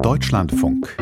Deutschlandfunk.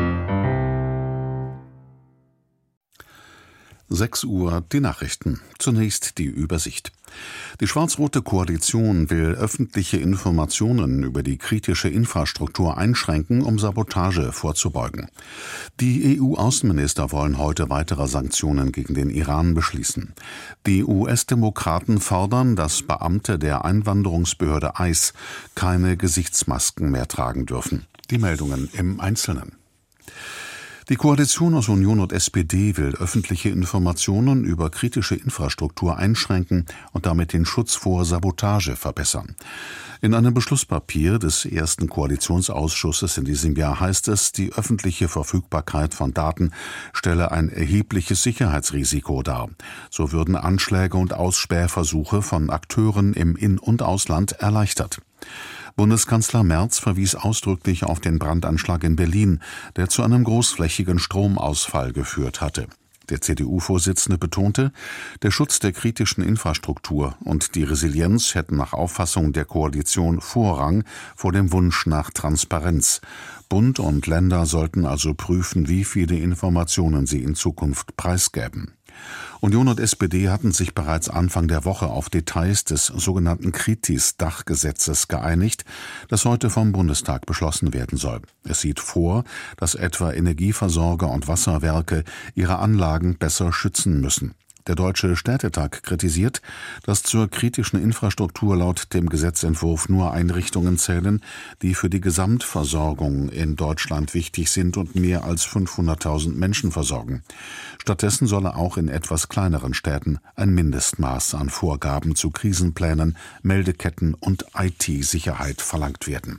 6 Uhr, die Nachrichten. Zunächst die Übersicht. Die schwarz-rote Koalition will öffentliche Informationen über die kritische Infrastruktur einschränken, um Sabotage vorzubeugen. Die EU-Außenminister wollen heute weitere Sanktionen gegen den Iran beschließen. Die US-Demokraten fordern, dass Beamte der Einwanderungsbehörde ICE keine Gesichtsmasken mehr tragen dürfen. Die Meldungen im Einzelnen. Die Koalition aus Union und SPD will öffentliche Informationen über kritische Infrastruktur einschränken und damit den Schutz vor Sabotage verbessern. In einem Beschlusspapier des ersten Koalitionsausschusses in diesem Jahr heißt es, die öffentliche Verfügbarkeit von Daten stelle ein erhebliches Sicherheitsrisiko dar. So würden Anschläge und Ausspähversuche von Akteuren im In- und Ausland erleichtert. Bundeskanzler Merz verwies ausdrücklich auf den Brandanschlag in Berlin, der zu einem großflächigen Stromausfall geführt hatte. Der CDU-Vorsitzende betonte, der Schutz der kritischen Infrastruktur und die Resilienz hätten nach Auffassung der Koalition Vorrang vor dem Wunsch nach Transparenz. Bund und Länder sollten also prüfen, wie viele Informationen sie in Zukunft preisgäben. Union und SPD hatten sich bereits Anfang der Woche auf Details des sogenannten Kritis-Dachgesetzes geeinigt, das heute vom Bundestag beschlossen werden soll. Es sieht vor, dass etwa Energieversorger und Wasserwerke ihre Anlagen besser schützen müssen. Der Deutsche Städtetag kritisiert, dass zur kritischen Infrastruktur laut dem Gesetzentwurf nur Einrichtungen zählen, die für die Gesamtversorgung in Deutschland wichtig sind und mehr als 500.000 Menschen versorgen. Stattdessen solle auch in etwas kleineren Städten ein Mindestmaß an Vorgaben zu Krisenplänen, Meldeketten und IT-Sicherheit verlangt werden.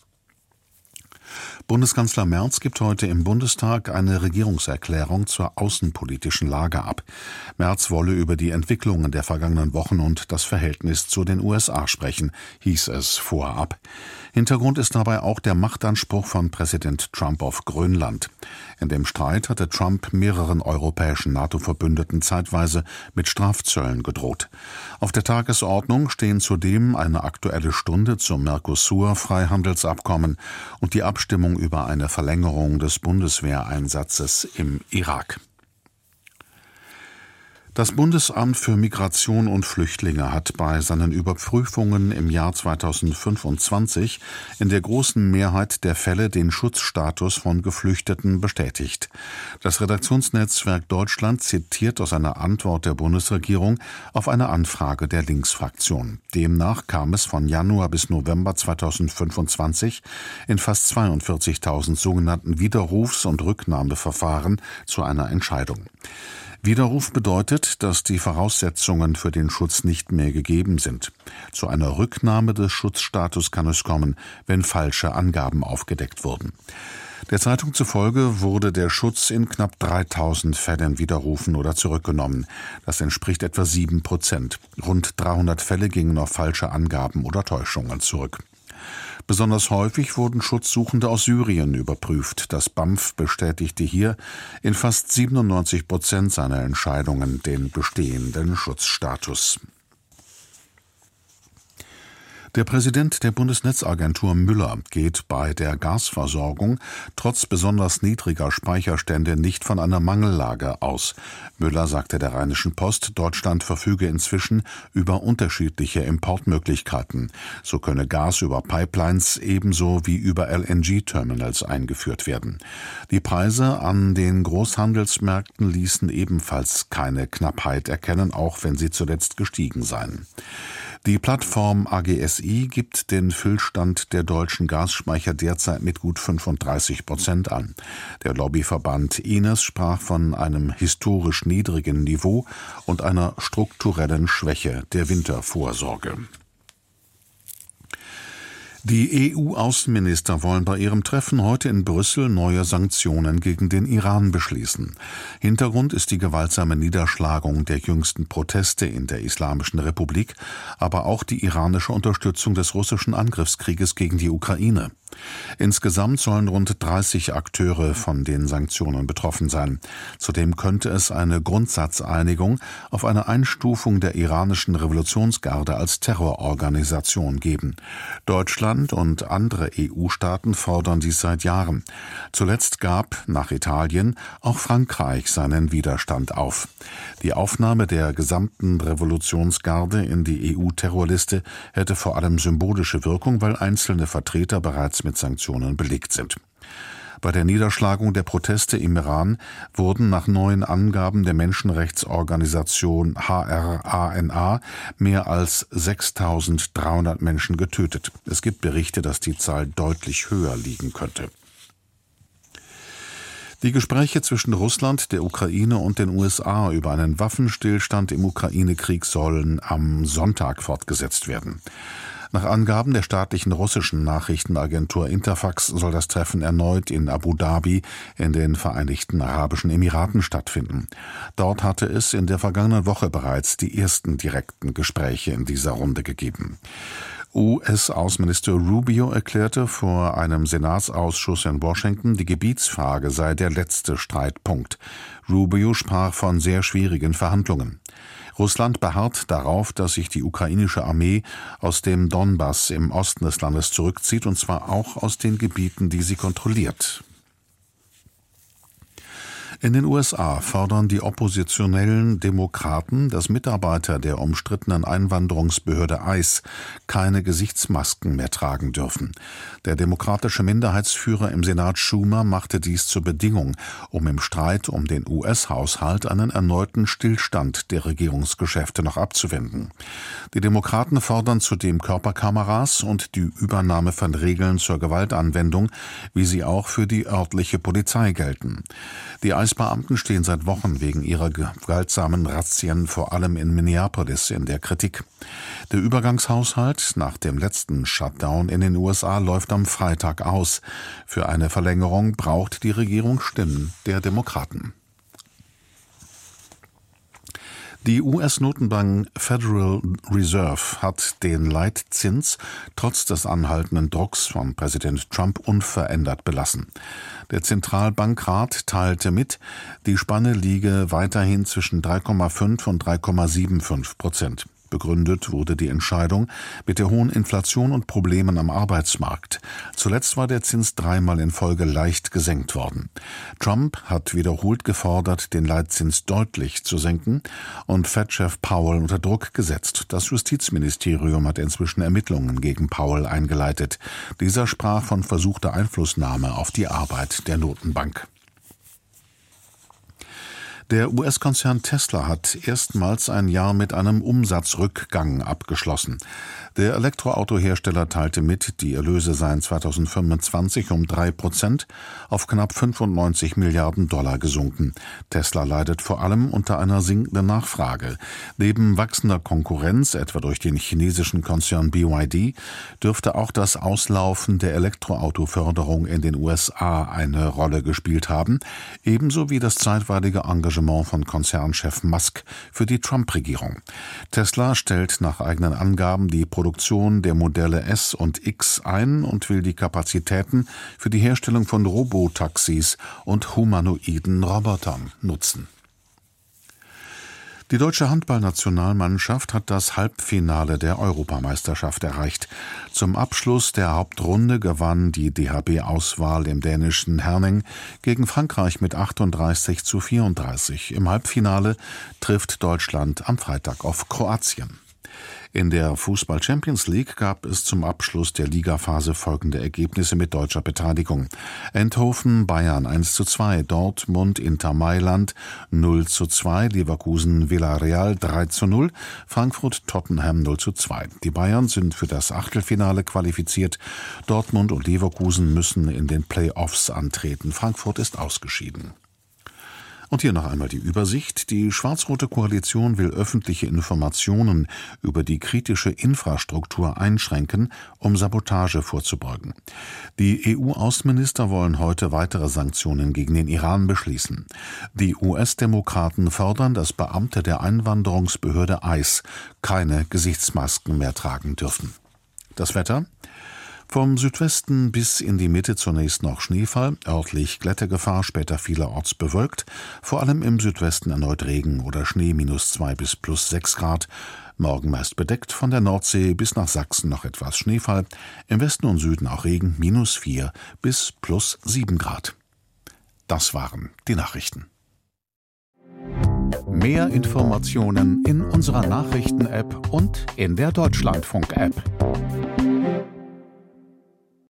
Bundeskanzler Merz gibt heute im Bundestag eine Regierungserklärung zur außenpolitischen Lage ab. Merz wolle über die Entwicklungen der vergangenen Wochen und das Verhältnis zu den USA sprechen, hieß es vorab. Hintergrund ist dabei auch der Machtanspruch von Präsident Trump auf Grönland. In dem Streit hatte Trump mehreren europäischen NATO-Verbündeten zeitweise mit Strafzöllen gedroht. Auf der Tagesordnung stehen zudem eine Aktuelle Stunde zum Mercosur-Freihandelsabkommen und die Abstimmung über eine Verlängerung des Bundeswehreinsatzes im Irak. Das Bundesamt für Migration und Flüchtlinge hat bei seinen Überprüfungen im Jahr 2025 in der großen Mehrheit der Fälle den Schutzstatus von Geflüchteten bestätigt. Das Redaktionsnetzwerk Deutschland zitiert aus einer Antwort der Bundesregierung auf eine Anfrage der Linksfraktion. Demnach kam es von Januar bis November 2025 in fast 42.000 sogenannten Widerrufs- und Rücknahmeverfahren zu einer Entscheidung. Widerruf bedeutet, dass die Voraussetzungen für den Schutz nicht mehr gegeben sind. Zu einer Rücknahme des Schutzstatus kann es kommen, wenn falsche Angaben aufgedeckt wurden. Der Zeitung zufolge wurde der Schutz in knapp 3.000 Fällen widerrufen oder zurückgenommen. Das entspricht etwa 7%. Rund 300 Fälle gingen auf falsche Angaben oder Täuschungen zurück. Besonders häufig wurden Schutzsuchende aus Syrien überprüft. Das BAMF bestätigte hier in fast 97% seiner Entscheidungen den bestehenden Schutzstatus. Der Präsident der Bundesnetzagentur Müller geht bei der Gasversorgung trotz besonders niedriger Speicherstände nicht von einer Mangellage aus. Müller sagte der Rheinischen Post, Deutschland verfüge inzwischen über unterschiedliche Importmöglichkeiten. So könne Gas über Pipelines ebenso wie über LNG-Terminals eingeführt werden. Die Preise an den Großhandelsmärkten ließen ebenfalls keine Knappheit erkennen, auch wenn sie zuletzt gestiegen seien. Die Plattform AGSI gibt den Füllstand der deutschen Gasspeicher derzeit mit gut 35% an. Der Lobbyverband Ines sprach von einem historisch niedrigen Niveau und einer strukturellen Schwäche der Wintervorsorge. Die EU-Außenminister wollen bei ihrem Treffen heute in Brüssel neue Sanktionen gegen den Iran beschließen. Hintergrund ist die gewaltsame Niederschlagung der jüngsten Proteste in der Islamischen Republik, aber auch die iranische Unterstützung des russischen Angriffskrieges gegen die Ukraine. Insgesamt sollen rund 30 Akteure von den Sanktionen betroffen sein. Zudem könnte es eine Grundsatzeinigung auf eine Einstufung der iranischen Revolutionsgarde als Terrororganisation geben. Deutschland und andere EU-Staaten fordern dies seit Jahren. Zuletzt gab, nach Italien, auch Frankreich seinen Widerstand auf. Die Aufnahme der gesamten Revolutionsgarde in die EU-Terrorliste hätte vor allem symbolische Wirkung, weil einzelne Vertreter bereits mit Sanktionen belegt sind. Bei der Niederschlagung der Proteste im Iran wurden nach neuen Angaben der Menschenrechtsorganisation HRANA mehr als 6.300 Menschen getötet. Es gibt Berichte, dass die Zahl deutlich höher liegen könnte. Die Gespräche zwischen Russland, der Ukraine und den USA über einen Waffenstillstand im Ukraine-Krieg sollen am Sonntag fortgesetzt werden. Nach Angaben der staatlichen russischen Nachrichtenagentur Interfax soll das Treffen erneut in Abu Dhabi in den Vereinigten Arabischen Emiraten stattfinden. Dort hatte es in der vergangenen Woche bereits die ersten direkten Gespräche in dieser Runde gegeben. US-Außenminister Rubio erklärte vor einem Senatsausschuss in Washington, die Gebietsfrage sei der letzte Streitpunkt. Rubio sprach von sehr schwierigen Verhandlungen. Russland beharrt darauf, dass sich die ukrainische Armee aus dem Donbass im Osten des Landes zurückzieht, und zwar auch aus den Gebieten, die sie kontrolliert. In den USA fordern die oppositionellen Demokraten, dass Mitarbeiter der umstrittenen Einwanderungsbehörde ICE keine Gesichtsmasken mehr tragen dürfen. Der demokratische Minderheitsführer im Senat Schumer machte dies zur Bedingung, um im Streit um den US-Haushalt einen erneuten Stillstand der Regierungsgeschäfte noch abzuwenden. Die Demokraten fordern zudem Körperkameras und die Übernahme von Regeln zur Gewaltanwendung, wie sie auch für die örtliche Polizei gelten. Die ICE-Beamten stehen seit Wochen wegen ihrer gewaltsamen Razzien vor allem in Minneapolis in der Kritik. Der Übergangshaushalt nach dem letzten Shutdown in den USA läuft am Freitag aus. Für eine Verlängerung braucht die Regierung Stimmen der Demokraten. Die US-Notenbank Federal Reserve hat den Leitzins trotz des anhaltenden Drucks von Präsident Trump unverändert belassen. Der Zentralbankrat teilte mit, die Spanne liege weiterhin zwischen 3,5 und 3,75%. Begründet wurde die Entscheidung mit der hohen Inflation und Problemen am Arbeitsmarkt. Zuletzt war der Zins dreimal in Folge leicht gesenkt worden. Trump hat wiederholt gefordert, den Leitzins deutlich zu senken und Fed-Chef Powell unter Druck gesetzt. Das Justizministerium hat inzwischen Ermittlungen gegen Powell eingeleitet. Dieser sprach von versuchter Einflussnahme auf die Arbeit der Notenbank. Der US-Konzern Tesla hat erstmals ein Jahr mit einem Umsatzrückgang abgeschlossen. Der Elektroautohersteller teilte mit, die Erlöse seien 2025 um 3% auf knapp 95 Milliarden Dollar gesunken. Tesla leidet vor allem unter einer sinkenden Nachfrage. Neben wachsender Konkurrenz, etwa durch den chinesischen Konzern BYD, dürfte auch das Auslaufen der Elektroautoförderung in den USA eine Rolle gespielt haben, ebenso wie das zeitweilige Engagement von Konzernchef Musk für die Trump-Regierung. Tesla stellt nach eigenen Angaben die Produktion der Modelle S und X ein und will die Kapazitäten für die Herstellung von Robotaxis und humanoiden Robotern nutzen. Die deutsche Handballnationalmannschaft hat das Halbfinale der Europameisterschaft erreicht. Zum Abschluss der Hauptrunde gewann die DHB-Auswahl im dänischen Herning gegen Frankreich mit 38:34. Im Halbfinale trifft Deutschland am Freitag auf Kroatien. In der Fußball-Champions League gab es zum Abschluss der Ligaphase folgende Ergebnisse mit deutscher Beteiligung. Eindhoven Bayern 1:2, Dortmund Inter Mailand 0:2, Leverkusen Villarreal 3:0, Frankfurt Tottenham 0:2. Die Bayern sind für das Achtelfinale qualifiziert. Dortmund und Leverkusen müssen in den Play-offs antreten. Frankfurt ist ausgeschieden. Und hier noch einmal die Übersicht. Die schwarz-rote Koalition will öffentliche Informationen über die kritische Infrastruktur einschränken, um Sabotage vorzubeugen. Die EU-Außenminister wollen heute weitere Sanktionen gegen den Iran beschließen. Die US-Demokraten fordern, dass Beamte der Einwanderungsbehörde ICE keine Gesichtsmasken mehr tragen dürfen. Das Wetter: Vom Südwesten bis in die Mitte zunächst noch Schneefall, örtlich Glättegefahr, später vielerorts bewölkt, vor allem im Südwesten erneut Regen oder Schnee, -2 bis +6 Grad. Morgen meist bedeckt, von der Nordsee bis nach Sachsen noch etwas Schneefall, im Westen und Süden auch Regen, -4 bis +7 Grad. Das waren die Nachrichten. Mehr Informationen in unserer Nachrichten-App und in der Deutschlandfunk-App.